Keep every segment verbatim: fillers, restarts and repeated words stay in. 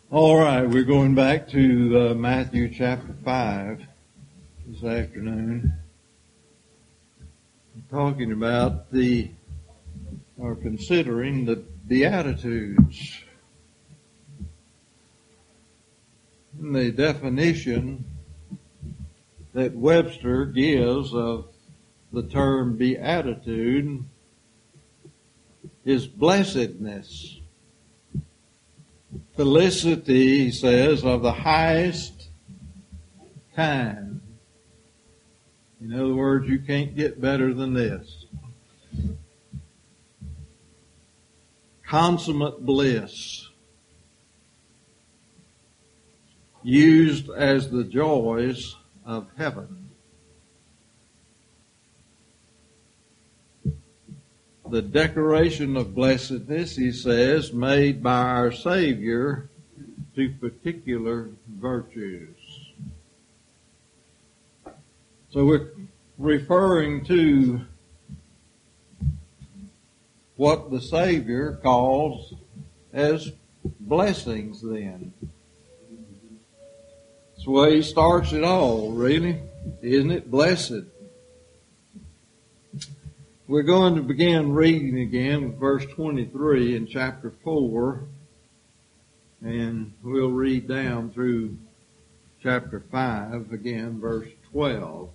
All right, we're going back to uh, Matthew chapter five this afternoon. We're talking about the, or considering the Beatitudes. And the definition that Webster gives of the term beatitude is blessedness. Felicity, he says, of the highest kind. In other words, you can't get better than this. Consummate bliss. Used as the joys of heaven. The declaration of blessedness, he says, made by our Savior to particular virtues. So we're referring to what the Savior calls as blessings then. That's the way he starts it all, really. Isn't it? Blessed. We're going to begin reading again with verse twenty-three in chapter four, and we'll read down through chapter five, again, verse twelve.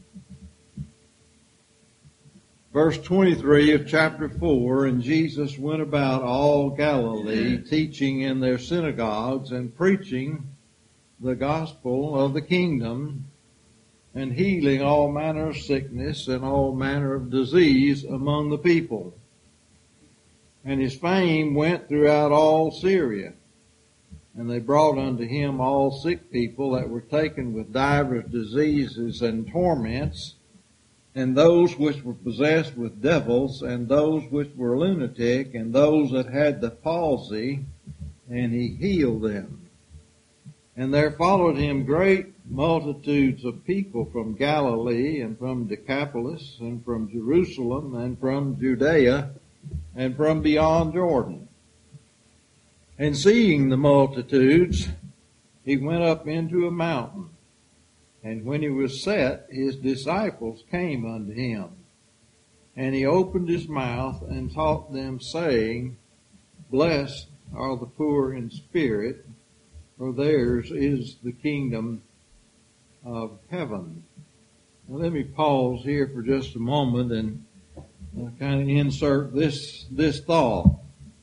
Verse twenty-three of chapter four, and Jesus went about all Galilee, teaching in their synagogues and preaching the gospel of the kingdom, and healing all manner of sickness and all manner of disease among the people. And his fame went throughout all Syria. And they brought unto him all sick people that were taken with divers diseases and torments, and those which were possessed with devils, and those which were lunatic, and those that had the palsy, and he healed them. And there followed him great multitudes of people from Galilee and from Decapolis and from Jerusalem and from Judea and from beyond Jordan. And seeing the multitudes, he went up into a mountain. And when he was set, his disciples came unto him. And he opened his mouth and taught them, saying, Blessed are the poor in spirit, for theirs is the kingdom of heaven. Now let me pause here for just a moment and uh, kind of insert this, this thought.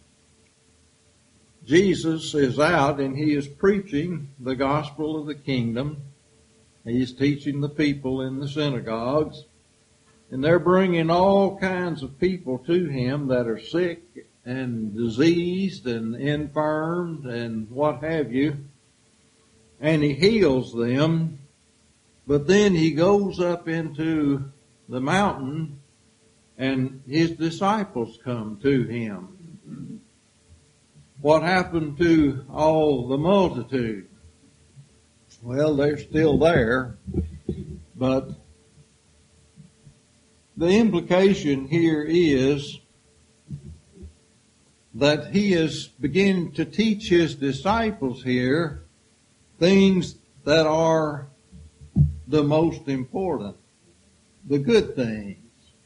Jesus is out and he is preaching the gospel of the kingdom. He's teaching the people in the synagogues, and they're bringing all kinds of people to him that are sick and diseased and infirmed and what have you. And he heals them. But then he goes up into the mountain and his disciples come to him. What happened to all the multitude? Well, they're still there, but the implication here is that he is beginning to teach his disciples here things that are the most important, the good things.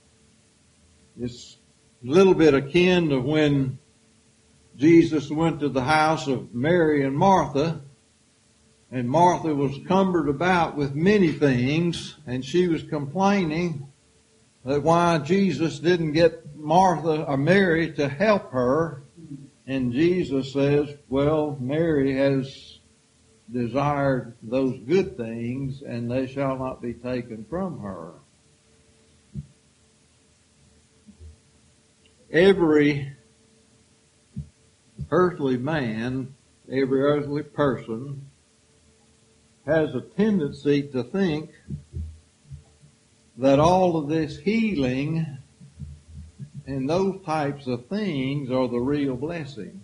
It's a little bit akin to when Jesus went to the house of Mary and Martha, and Martha was cumbered about with many things, and she was complaining that why Jesus didn't get Martha or Mary to help her. And Jesus says, well, Mary has desired those good things, and they shall not be taken from her. Every earthly man, every earthly person has a tendency to think that all of this healing and those types of things are the real blessings.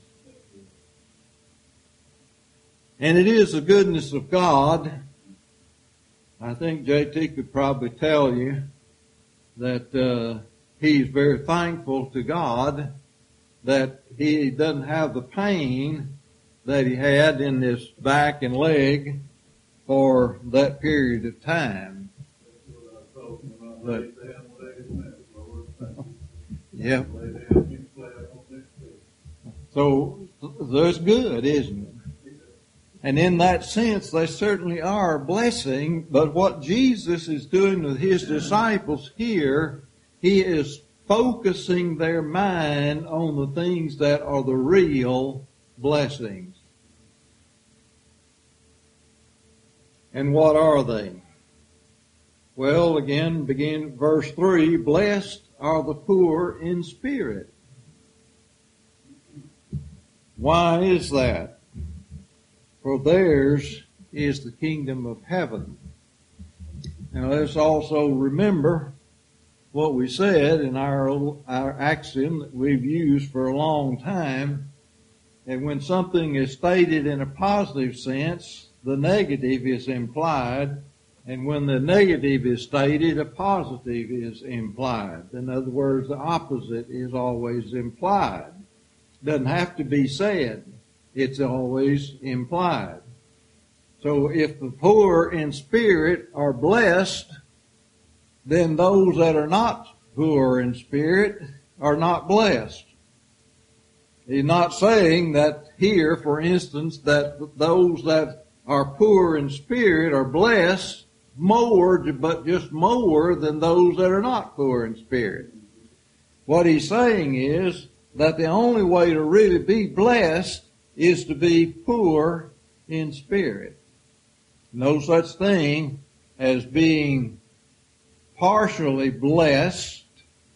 And it is the goodness of God. I think J T could probably tell you that uh, he's very thankful to God that he doesn't have the pain that he had in his back and leg for that period of time. But, yeah. So that's good, isn't it? And in that sense, they certainly are a blessing. But what Jesus is doing with his disciples here, he is focusing their mind on the things that are the real blessings. And what are they? Well, again, begin verse three, blessed are the poor in spirit. Why is that? For theirs is the kingdom of heaven. Now let's also remember what we said in our, our axiom that we've used for a long time, and when something is stated in a positive sense, the negative is implied, and when the negative is stated, a positive is implied. In other words, the opposite is always implied. Doesn't have to be said. It's always implied. So if the poor in spirit are blessed, then those that are not poor in spirit are not blessed. He's not saying that here, for instance, that those that are poor in spirit are blessed more, but just more than those that are not poor in spirit. What he's saying is that the only way to really be blessed is to be poor in spirit. No such thing as being partially blessed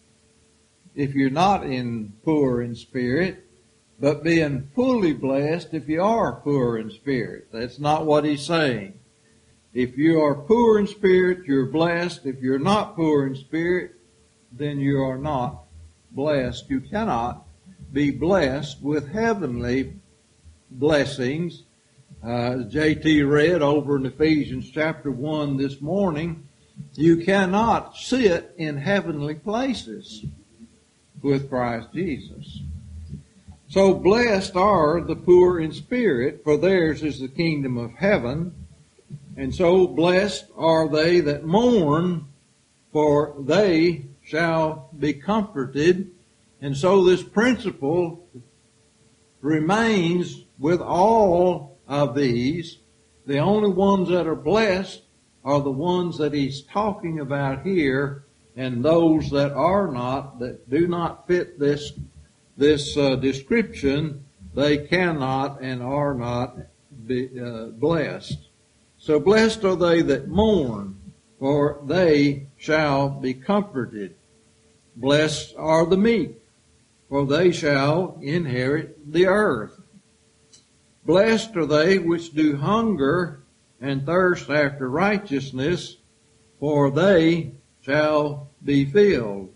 if you're not in poor in spirit, but being fully blessed if you are poor in spirit. That's not what he's saying. If you are poor in spirit, you're blessed. If you're not poor in spirit, then you are not blessed. You cannot be blessed with heavenly blessings. Uh, J T read over in Ephesians chapter one this morning, you cannot sit in heavenly places with Christ Jesus. So blessed are the poor in spirit, for theirs is the kingdom of heaven. And so blessed are they that mourn, for they shall be comforted. And so this principle remains with all of these. The only ones that are blessed are the ones that he's talking about here, and those that are not, that do not fit this this uh, description, they cannot and are not be uh, blessed. So blessed are they that mourn, for they shall be comforted. Blessed are the meek, for they shall inherit the earth. Blessed are they which do hunger and thirst after righteousness, for they shall be filled.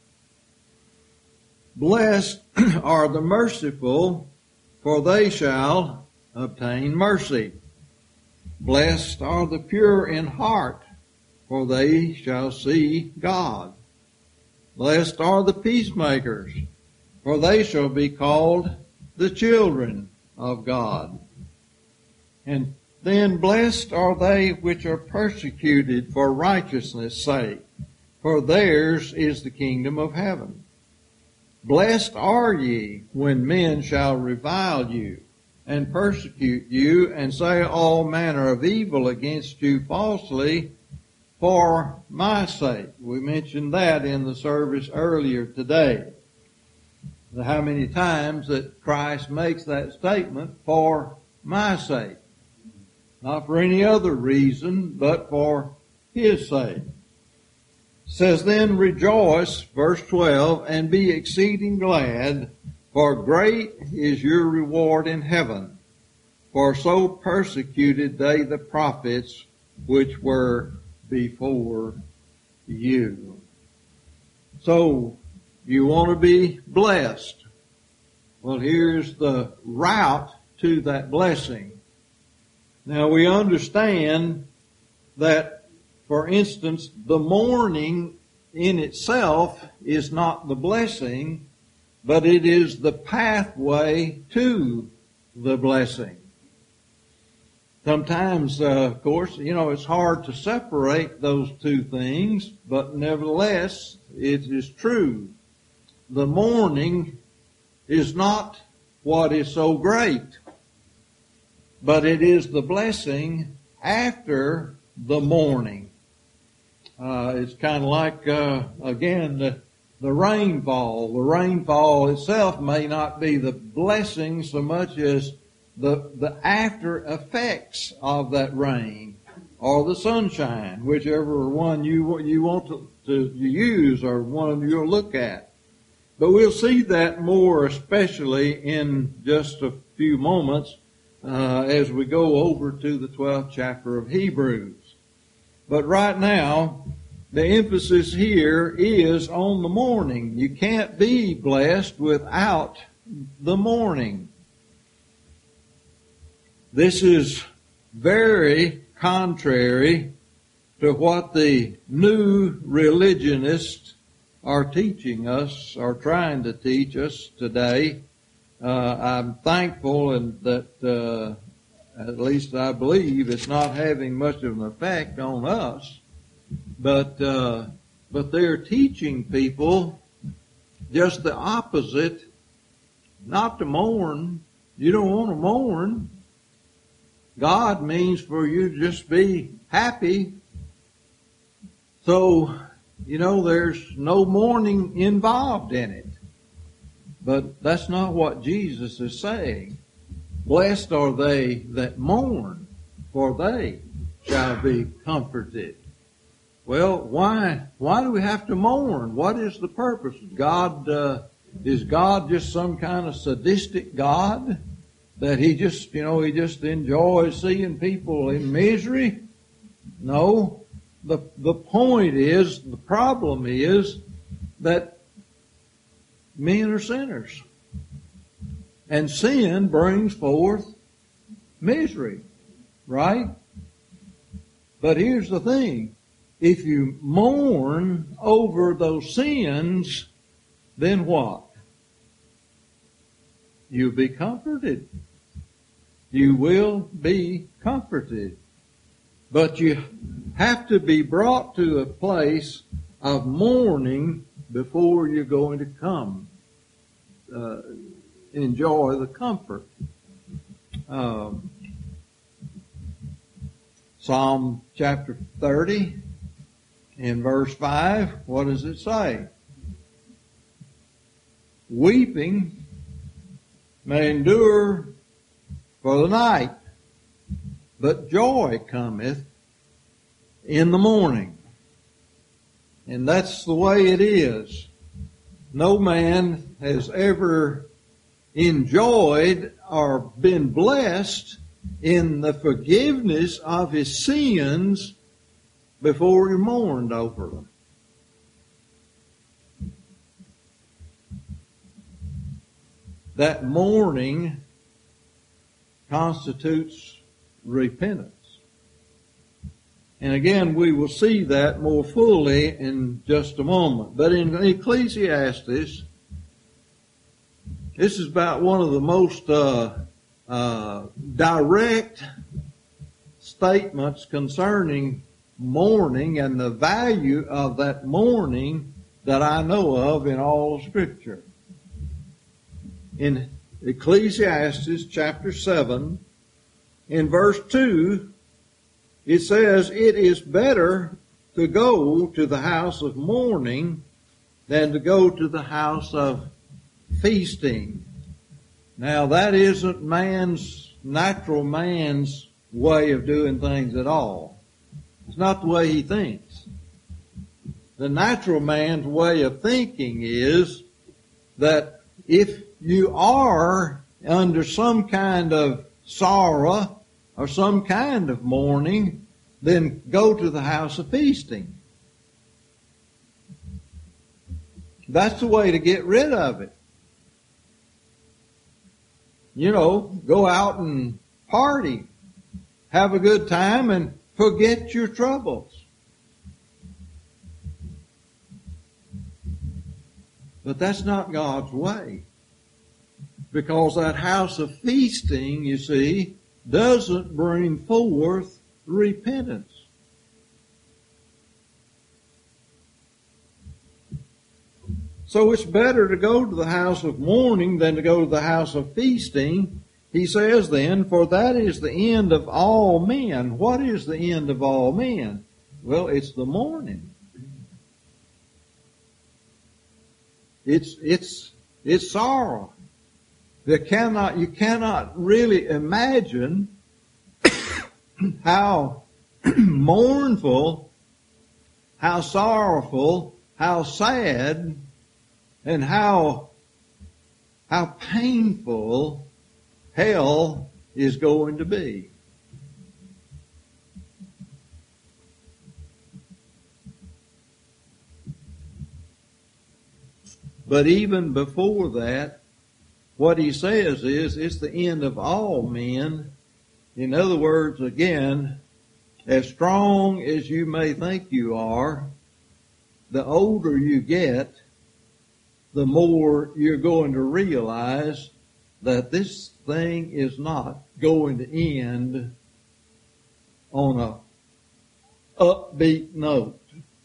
Blessed are the merciful, for they shall obtain mercy. Blessed are the pure in heart, for they shall see God. Blessed are the peacemakers, for they shall be called the children of God. And then blessed are they which are persecuted for righteousness' sake, for theirs is the kingdom of heaven. Blessed are ye when men shall revile you and persecute you and say all manner of evil against you falsely for my sake. We mentioned that in the service earlier today. How many times that Christ makes that statement, for my sake. Not for any other reason, but for his sake. It says, then rejoice, verse twelve, and be exceeding glad, for great is your reward in heaven. For so persecuted they the prophets which were before you. So, you want to be blessed. Well, here's the route to that blessing. Now, we understand that, for instance, the mourning in itself is not the blessing, but it is the pathway to the blessing. Sometimes, uh, of course, you know, it's hard to separate those two things, but nevertheless, it is true. The morning is not what is so great, but it is the blessing after the morning. Uh, it's kind of like, uh, again, the, the rainfall. The rainfall itself may not be the blessing so much as the, the after effects of that rain or the sunshine, whichever one you, you want to, to use or one you'll look at. But we'll see that more especially in just a few moments uh, as we go over to the twelfth chapter of Hebrews. But right now, the emphasis here is on the morning. You can't be blessed without the morning. This is very contrary to what the new religionists are teaching us, are trying to teach us today. Uh, I'm thankful and that, uh, at least I believe, it's not having much of an effect on us. But, uh, but they're teaching people just the opposite, not to mourn. You don't want to mourn. God means for you to just be happy. So, you know, there's no mourning involved in it. But that's not what Jesus is saying. Blessed are they that mourn, for they shall be comforted. Well, why, why do we have to mourn? What is the purpose? God, uh, is God just some kind of sadistic God? That he just, you know, he just enjoys seeing people in misery? No. The, the point is, the problem is that men are sinners. And sin brings forth misery. Right? But here's the thing. If you mourn over those sins, then what? You'll be comforted. You will be comforted. But you have to be brought to a place of mourning before you're going to come uh, enjoy the comfort. Um, Psalm chapter thirty, in verse five, what does it say? Weeping may endure for the night, but joy cometh in the morning. And that's the way it is. No man has ever enjoyed or been blessed in the forgiveness of his sins before he mourned over them. That mourning constitutes repentance. And again, we will see that more fully in just a moment. But in Ecclesiastes, this is about one of the most uh, uh, direct statements concerning mourning and the value of that mourning that I know of in all of Scripture. In Ecclesiastes chapter seven, in verse two, it says, "It is better to go to the house of mourning than to go to the house of feasting." Now that isn't man's, natural man's way of doing things at all. It's not the way he thinks. The natural man's way of thinking is that if you are under some kind of sorrow or some kind of mourning, then go to the house of feasting. That's the way to get rid of it. You know, go out and party, have a good time, and forget your troubles. But that's not God's way. because that house of feasting, you see, doesn't bring forth repentance. So it's better to go to the house of mourning than to go to the house of feasting. He says then, for that is the end of all men. What is the end of all men? Well, it's the mourning. It's, it's, it's sorrow. You cannot, you cannot really imagine how mournful, how sorrowful, how sad, and how, how painful hell is going to be. But even before that, what he says is, it's the end of all men. In other words, again, as strong as you may think you are, the older you get, the more you're going to realize that this thing is not going to end on a upbeat note.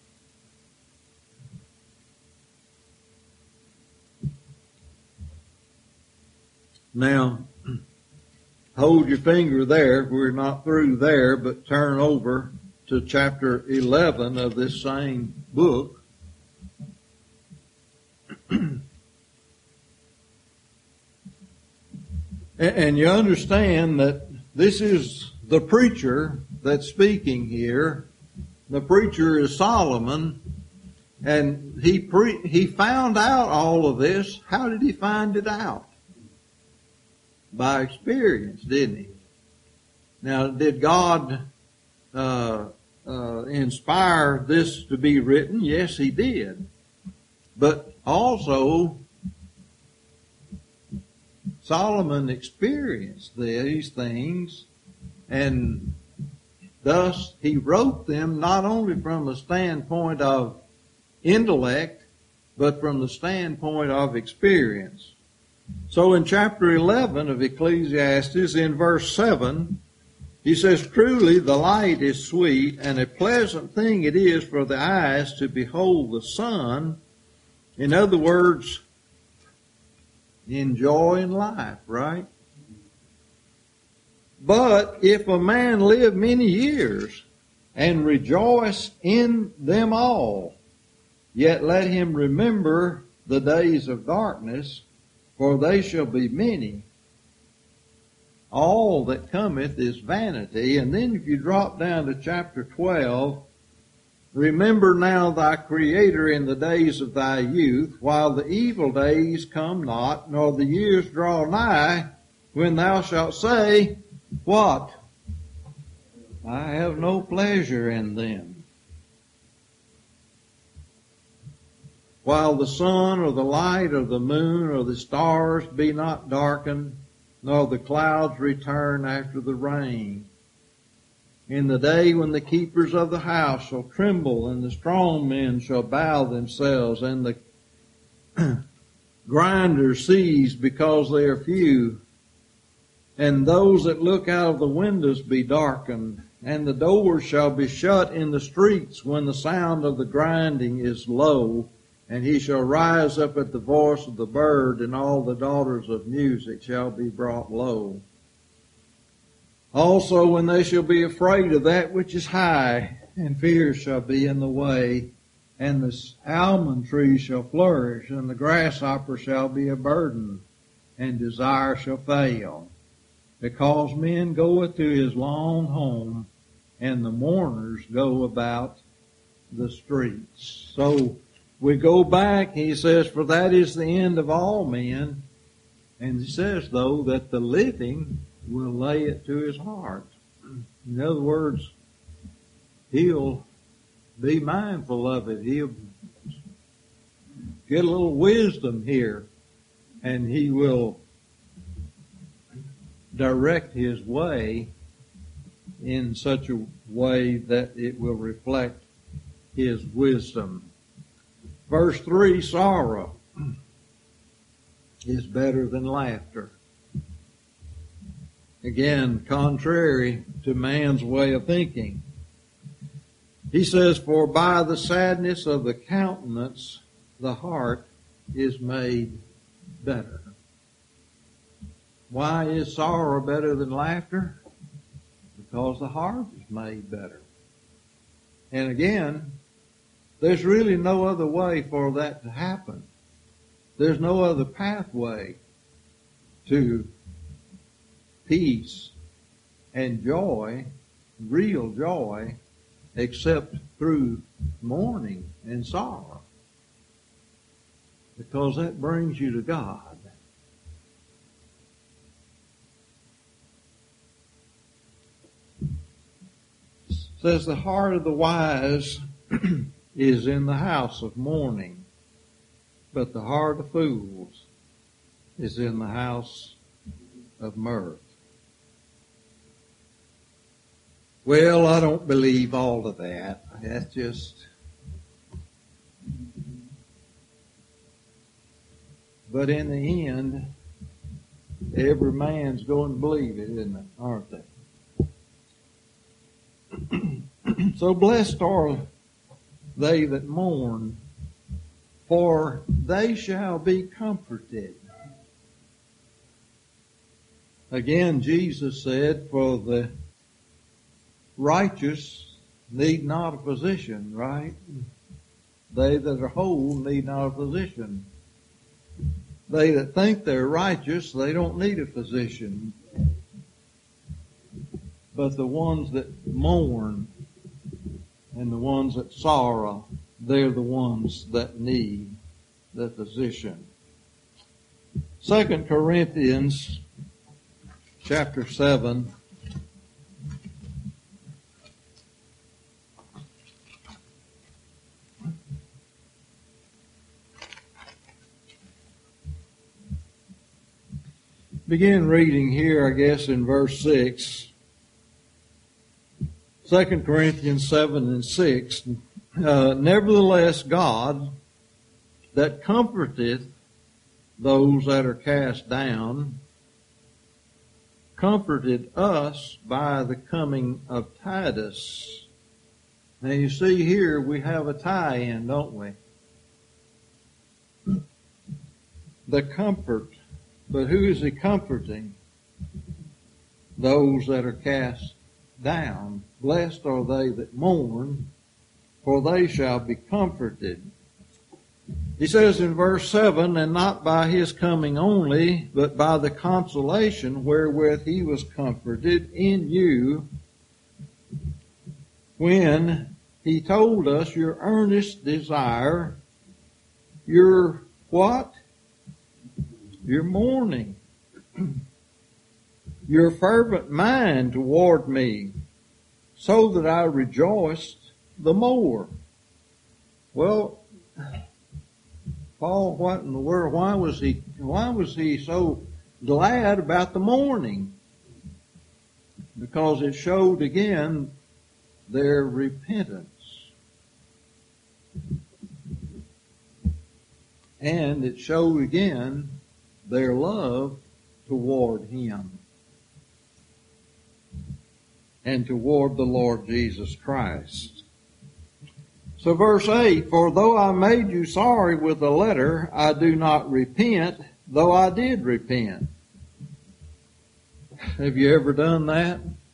Now, hold your finger there. We're not through there, but turn over to chapter eleven of this same book. And you understand that this is the preacher that's speaking here. The preacher is Solomon, and he pre- he found out all of this. How did he find it out? By experience, didn't he? Now, did God uh, uh, inspire this to be written? Yes, he did. But also, Solomon experienced these things, and thus he wrote them not only from the standpoint of intellect, but from the standpoint of experience. So in chapter eleven of Ecclesiastes, in verse seven, he says, truly the light is sweet, and a pleasant thing it is for the eyes to behold the sun. In other words, enjoying life, right? But if a man live many years and rejoice in them all, yet let him remember the days of darkness, for they shall be many. All that cometh is vanity. And then if you drop down to chapter twelve, remember now thy Creator in the days of thy youth, while the evil days come not, nor the years draw nigh, when thou shalt say, what? I have no pleasure in them. While the sun or the light or the moon or the stars be not darkened, nor the clouds return after the rain. In the day when the keepers of the house shall tremble, and the strong men shall bow themselves, and the grinders cease because they are few, and those that look out of the windows be darkened, and the doors shall be shut in the streets when the sound of the grinding is low, and he shall rise up at the voice of the bird, and all the daughters of music shall be brought low. Also when they shall be afraid of that which is high, and fear shall be in the way, and the almond tree shall flourish, and the grasshopper shall be a burden, and desire shall fail. Because men goeth to his long home, and the mourners go about the streets. So we go back, he says, for that is the end of all men. And he says, though, that the living will lay it to his heart. In other words, he'll be mindful of it. He'll get a little wisdom here, and he will direct his way in such a way that it will reflect his wisdom. Verse three, sorrow. is better than laughter. Again, contrary to man's way of thinking. He says, for by the sadness of the countenance, the heart is made better. Why is sorrow better than laughter? Because the heart is made better. And again, there's really no other way for that to happen. There's no other pathway to peace and joy, real joy, except through mourning and sorrow. Because that brings you to God. It says the heart of the wise is in the house of mourning, but the heart of fools is in the house of mirth. Well, I don't believe all of that. That's just... But in the end, every man's going to believe it, isn't it? Aren't they? So blessed are they that mourn, for they shall be comforted. Again, Jesus said, for the righteous need not a physician, right? They that are whole need not a physician. They that think they're righteous, they don't need a physician. But the ones that mourn and the ones that sorrow, they're the ones that need the physician. Second Corinthians chapter seven. Begin reading here, I guess, in verse six. Second Corinthians seven and six. Uh, Nevertheless, God, that comforteth those that are cast down, comforted us by the coming of Titus. Now you see here we have a tie-in, don't we? The comfort. But who is he comforting? Those that are cast down. Blessed are they that mourn, for they shall be comforted. He says in verse seven, and not by his coming only, but by the consolation wherewith he was comforted in you, when he told us your earnest desire, your what? Your mourning, your fervent mind toward me, so that I rejoiced the more. Well, Paul, what in the world, why was he, why was he so glad about the mourning? Because it showed again their repentance. And it showed again their love toward him and toward the Lord Jesus Christ. So verse eight, for though I made you sorry with a letter, I do not repent, though I did repent. Have you ever done that?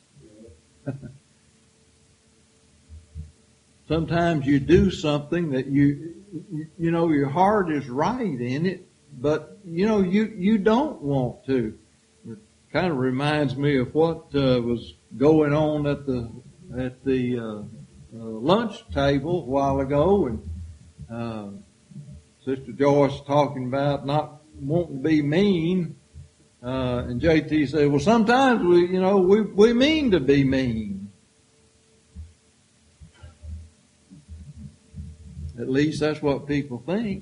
Sometimes you do something that you, you know, your heart is right in it, but, you know, you, you don't want to. It kind of reminds me of what uh, was going on at the at the uh, uh, lunch table a while ago, and uh, Sister Joyce talking about not wanting to be mean, uh, and J T said, well, sometimes we, you know, we, we mean to be mean. At least that's what people think.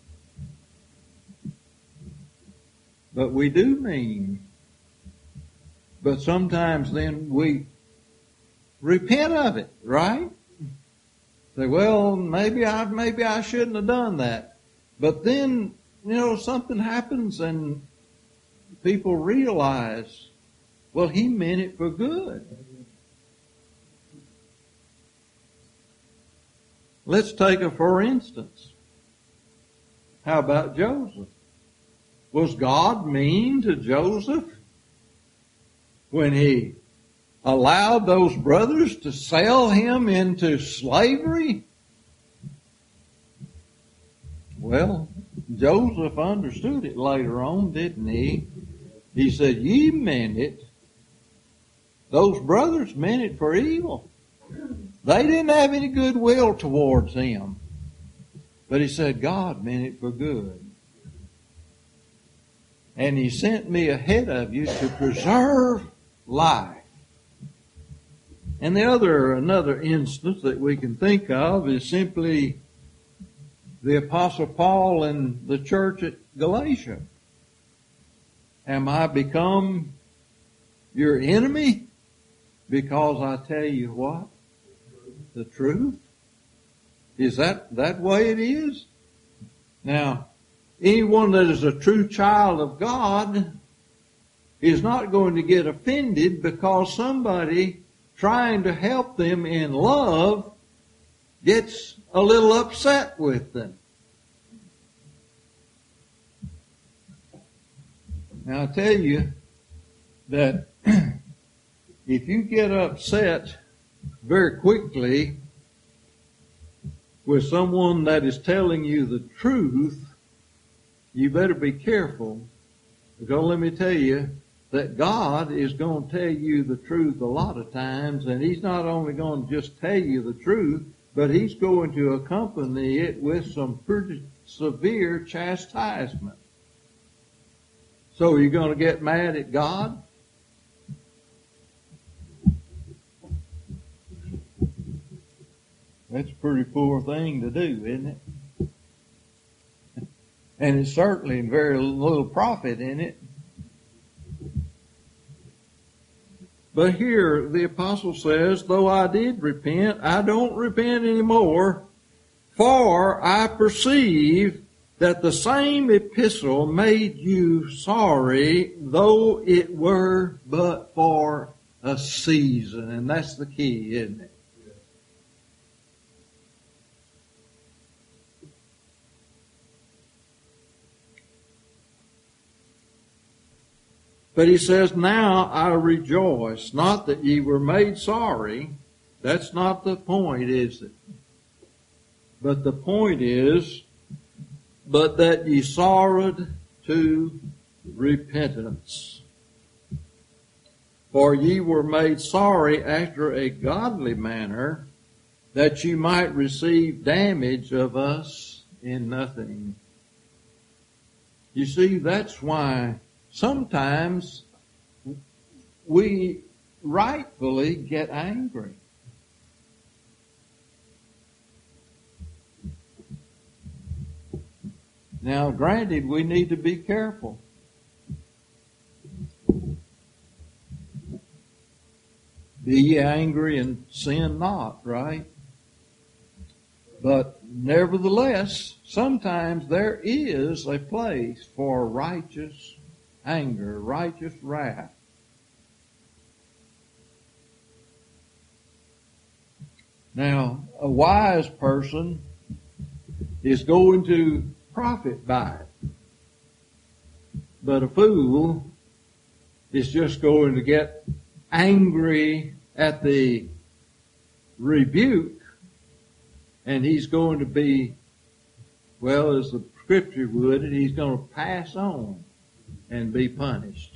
But we do mean. But sometimes then we repent of it, right? Say, well, maybe I maybe I shouldn't have done that. But then you know, something happens and people realize, well, he meant it for good. Let's take a for instance. How about Joseph? Was God mean to Joseph when he allowed those brothers to sell him into slavery? Well, Joseph understood it later on, didn't he? He said, ye meant it. Those brothers meant it for evil. They didn't have any goodwill towards him. But he said, God meant it for good. And he sent me ahead of you to preserve life. And the other, another instance that we can think of is simply the Apostle Paul in the church at Galatia. Am I become your enemy because I tell you what? The truth? Is that that way it is? Now, anyone that is a true child of God is not going to get offended because somebody trying to help them in love gets a little upset with them. Now I tell you that if you get upset very quickly with someone that is telling you the truth, you better be careful. Because let me tell you that God is going to tell you the truth a lot of times, and He's not only going to just tell you the truth, but He's going to accompany it with some pretty severe chastisement. So you're going to get mad at God? That's a pretty poor thing to do, isn't it? And it's certainly very little profit in it. But here the apostle says, though I did repent, I don't repent anymore, for I perceive that the same epistle made you sorry, though it were but for a season. And that's the key, isn't it? But he says, now I rejoice, not that ye were made sorry. That's not the point, is it? But the point is, but that ye sorrowed to repentance. For ye were made sorry after a godly manner, that ye might receive damage of us in nothing. You see, that's why sometimes we rightfully get angry. Now, granted, we need to be careful. Be ye angry and sin not, right? But nevertheless, sometimes there is a place for righteous anger, righteous wrath. Now, a wise person is going to profit by it. But a fool is just going to get angry at the rebuke, and he's going to be, well, as the scripture would, and he's going to pass on and be punished.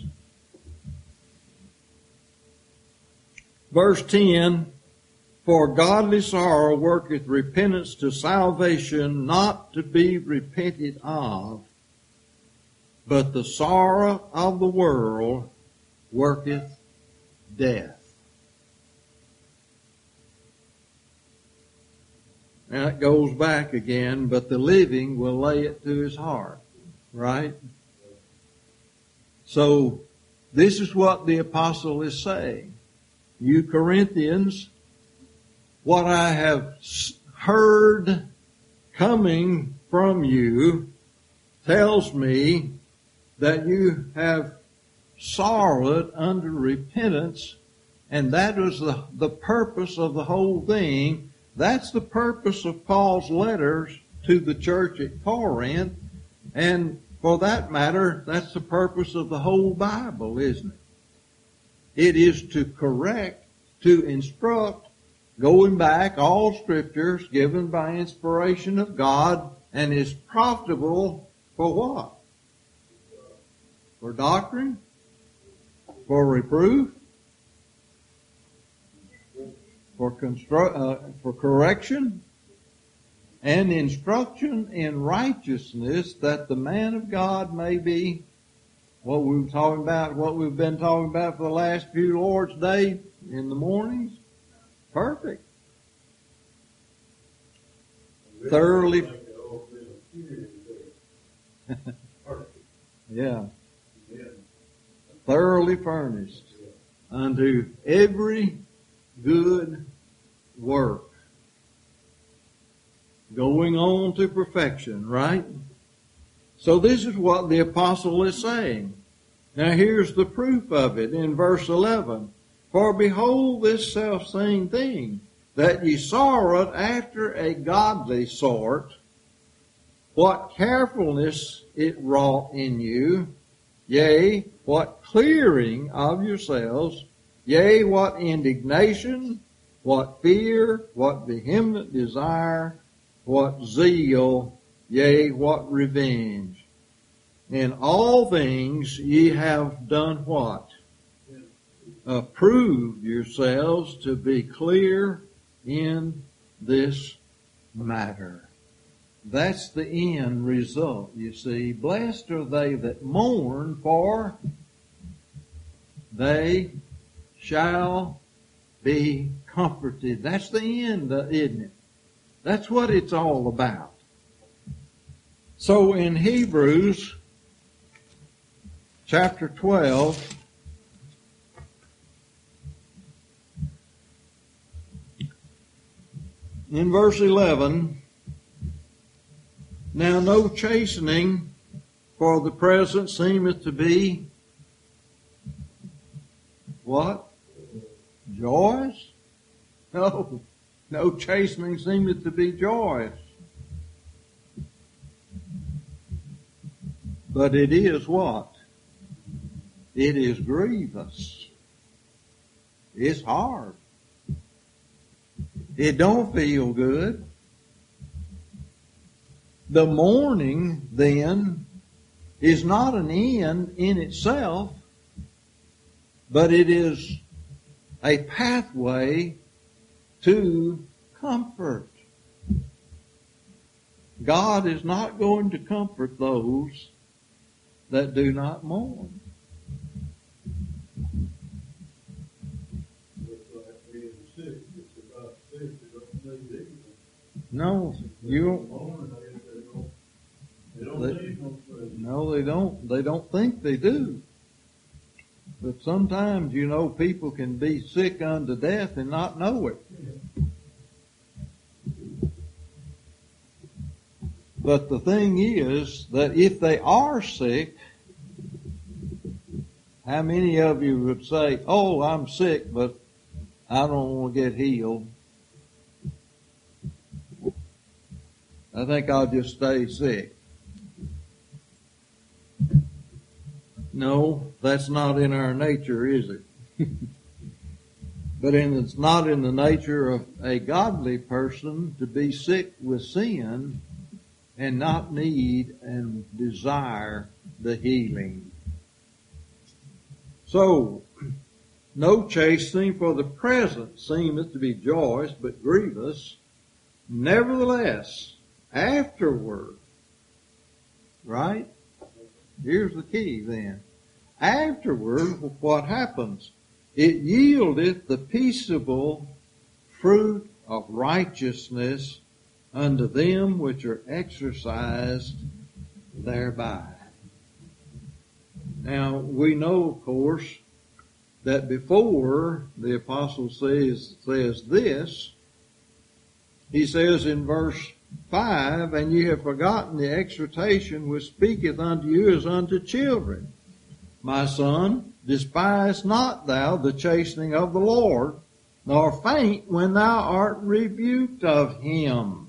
Verse ten, for godly sorrow worketh repentance to salvation, not to be repented of, but the sorrow of the world worketh death. Now it goes back again, but the living will lay it to his heart, right? So this is what the apostle is saying. You Corinthians, what I have heard coming from you tells me that you have sorrowed under repentance, and that was the, the purpose of the whole thing. That's the purpose of Paul's letters to the church at Corinth, and for that matter, that's the purpose of the whole Bible, isn't it? It is to correct, to instruct, going back, all scriptures given by inspiration of God, and is profitable for what? For doctrine? For reproof? For constru- uh, for correction? And instruction in righteousness, that the man of God may be what we were talking about, what we've been talking about for the last few Lord's Day in the mornings. Perfect. Thoroughly. Yeah. Thoroughly furnished unto every good work. Going on to perfection, right? So this is what the apostle is saying. Now here's the proof of it in verse eleven. For behold this selfsame thing, that ye sorrowed after a godly sort, what carefulness it wrought in you, yea, what clearing of yourselves, yea, what indignation, what fear, what vehement desire, what zeal, yea, what revenge. In all things ye have done what? Approved yourselves to be clear in this matter. That's the end result, you see. Blessed are they that mourn, for they shall be comforted. That's the end, isn't it? That's what it's all about. So in Hebrews chapter twelve, in verse eleven, now no chastening for the present seemeth to be what? Joyous? No. No chastening seemeth to be joyous. But it is what? It is grievous. It's hard. It don't feel good. The mourning, then, is not an end in itself, but it is a pathway to comfort. God is not going to comfort those that do not mourn. No, you they, no, they don't. They don't think they do. But sometimes, you know, people can be sick unto death and not know it. But the thing is that if they are sick, how many of you would say, oh, I'm sick, but I don't want to get healed. I think I'll just stay sick. No, that's not in our nature, is it? But in, it's not in the nature of a godly person to be sick with sin and not need and desire the healing. So, no chastening for the present seemeth to be joyous, but grievous. Nevertheless, afterward, right? Here's the key then. Afterward, what happens? It yieldeth the peaceable fruit of righteousness unto them which are exercised thereby. Now, we know, of course, that before the apostle says, says this, he says in verse five, and ye have forgotten the exhortation which speaketh unto you as unto children. My son, despise not thou the chastening of the Lord, nor faint when thou art rebuked of him.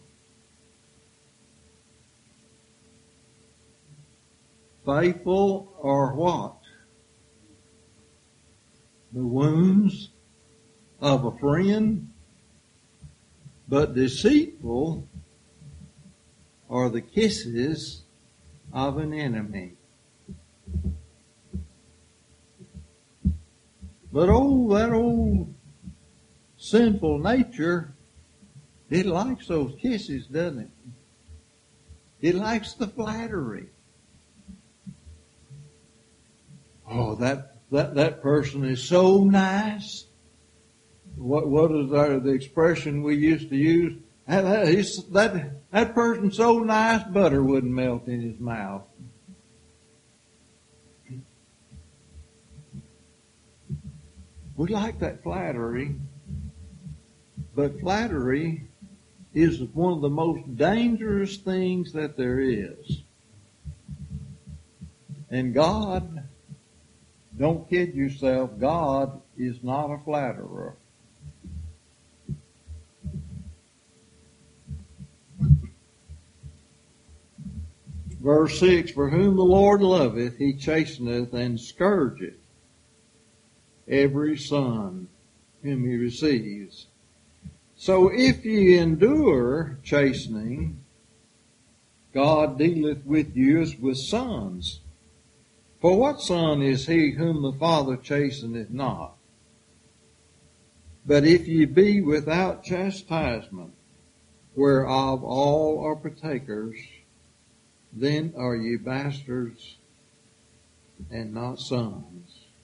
Faithful are what? The wounds of a friend, but deceitful are the kisses of an enemy. But oh, that old sinful nature, it likes those kisses, doesn't it? It likes the flattery. Oh, that that that person is so nice. What what is our, the expression we used to use? That that, he's, that that person's so nice, butter wouldn't melt in his mouth. We like that flattery, but flattery is one of the most dangerous things that there is. And God, don't kid yourself, God is not a flatterer. Verse six, for whom the Lord loveth, he chasteneth and scourgeth every son whom he receives. So if ye endure chastening, God dealeth with you as with sons. For what son is he whom the Father chasteneth not? But if ye be without chastisement, whereof all are partakers, then are ye bastards and not sons.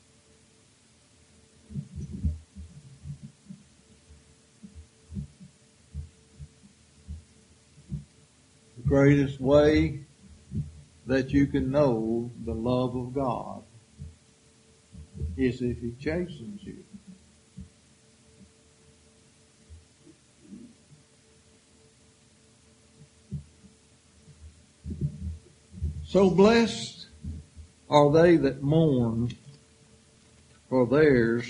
The greatest way that you can know the love of God is if he chastens you. So blessed are they that mourn, for theirs,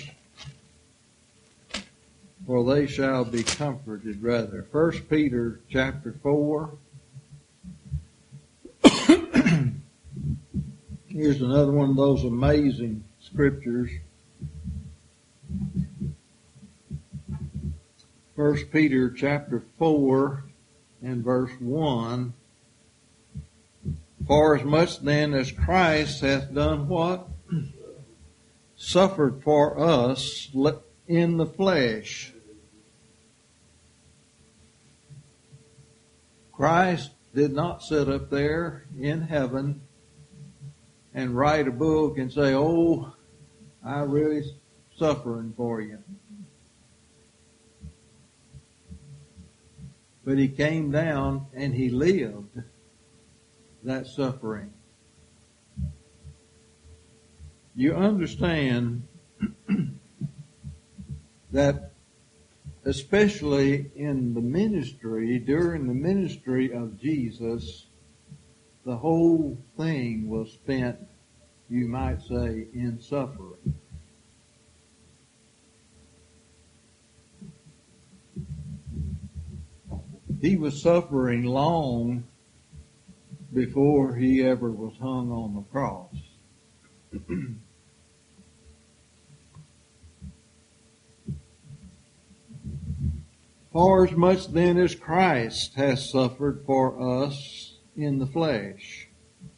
for they shall be comforted rather. First Peter chapter four. Here's another one of those amazing scriptures. First Peter chapter four and verse one. For as much then as Christ hath done what? Suffered for us in the flesh. Christ did not sit up there in heaven and write a book and say, oh, I'm really suffering for you. But he came down and he lived that suffering. You understand that especially in the ministry, during the ministry of Jesus, the whole thing was spent, you might say, in suffering. He was suffering long before he ever was hung on the cross. For as much then as Christ has suffered for us in the flesh.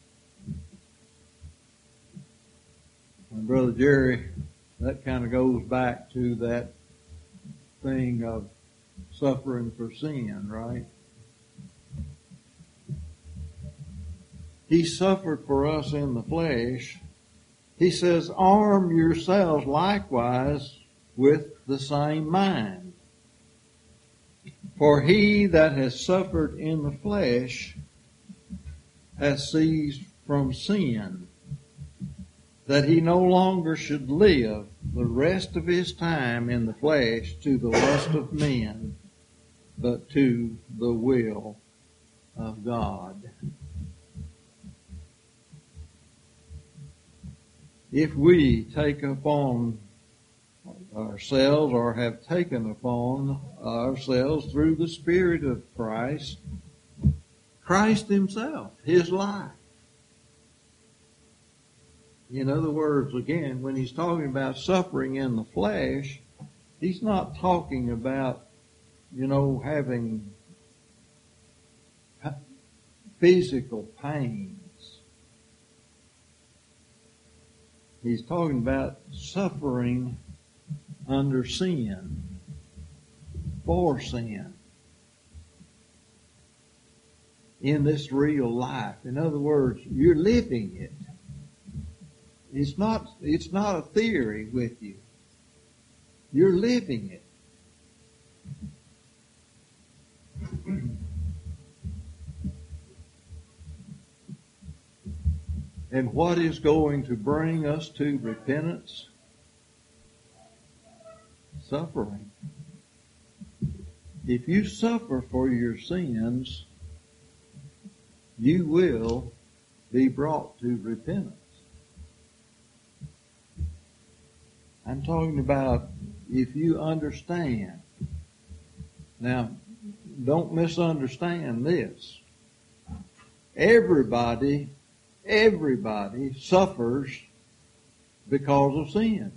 And Brother Jerry, that kind of goes back to that thing of suffering for sin, right? He suffered for us in the flesh. He says, arm yourselves likewise with the same mind. For he that has suffered in the flesh has ceased from sin, that he no longer should live the rest of his time in the flesh to the lust of men, but to the will of God. If we take upon ourselves or have taken upon ourselves through the Spirit of Christ, Christ himself, his life. In other words, again, when he's talking about suffering in the flesh, he's not talking about, you know, having physical pains. He's talking about suffering under sin, for sin, in this real life. In other words, you're living it. It's not, it's not a theory with you. You're living it. And what is going to bring us to repentance? Suffering. If you suffer for your sins, you will be brought to repentance. I'm talking about if you understand. Now, don't misunderstand this. Everybody, everybody suffers because of sin.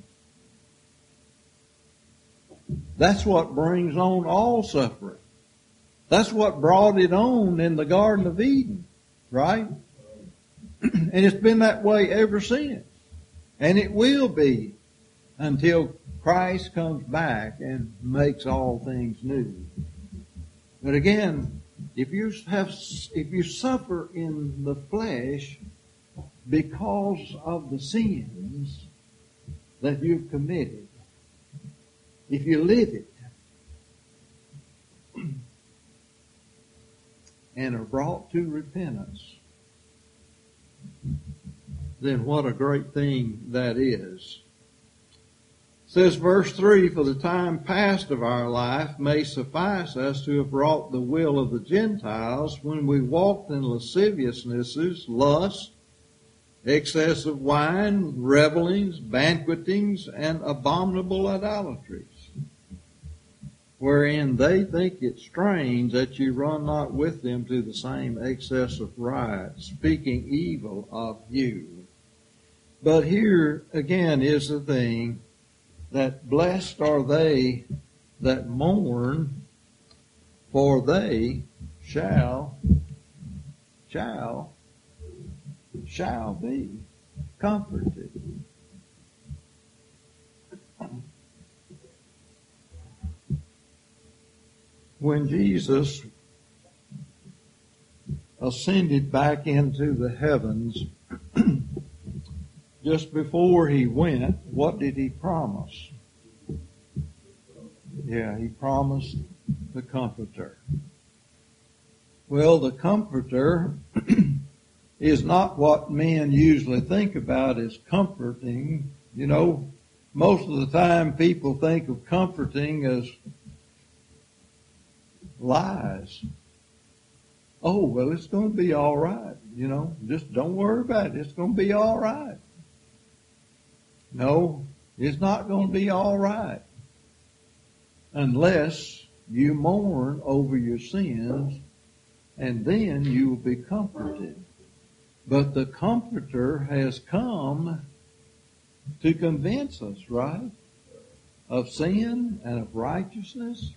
That's what brings on all suffering. That's what brought it on in the Garden of Eden, right? And it's been that way ever since. And it will be until Christ comes back and makes all things new. But again, if you have, if you suffer in the flesh because of the sins that you've committed, if you live it and are brought to repentance, then what a great thing that is. It says verse three, for the time past of our life may suffice us to have wrought the will of the Gentiles when we walked in lasciviousnesses, lust, excess of wine, revellings, banquetings, and abominable idolatries, wherein they think it strange that you run not with them to the same excess of riot, speaking evil of you. But here again is the thing, that blessed are they that mourn, for they shall, shall, shall be comforted. When Jesus ascended back into the heavens, just before he went, what did he promise? Yeah, he promised the Comforter. Well, the Comforter is not what men usually think about as comforting. You know, most of the time people think of comforting as lies. Oh, well, it's going to be all right. You know, just don't worry about it. It's going to be all right. No, it's not going to be all right unless you mourn over your sins, and then you will be comforted. But the Comforter has come to convince us, right, of sin and of righteousness.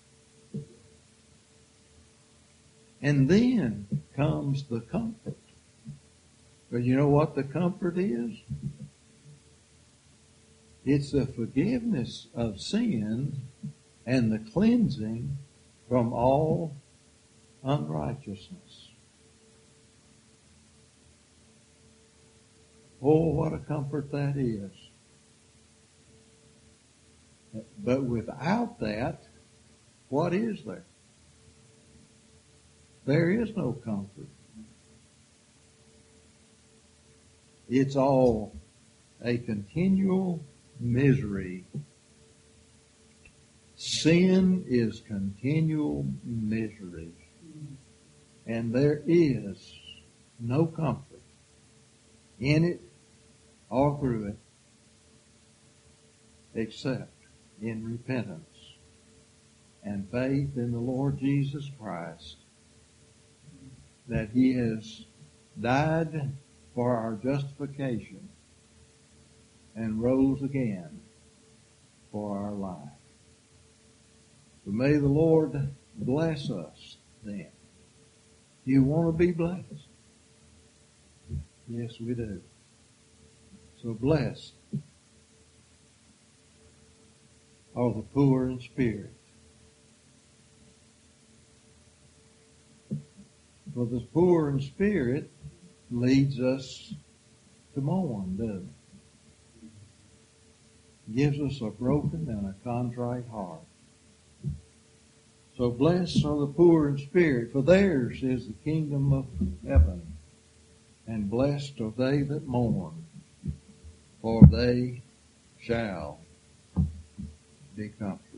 And then comes the comfort. But you know what the comfort is? It's the forgiveness of sin and the cleansing from all unrighteousness. Oh, what a comfort that is. But without that, what is there? There is no comfort. It's all a continual misery. Sin is continual misery. And there is no comfort in it or through it except in repentance and faith in the Lord Jesus Christ, that He has died for our justification and rose again for our life. So may the Lord bless us then. You want to be blessed? Yes, we do. So blessed are the poor in spirit. For the poor in spirit leads us to mourn, doesn't it? Gives us a broken and a contrite heart. So blessed are the poor in spirit, for theirs is the kingdom of heaven. And blessed are they that mourn, for they shall be comforted.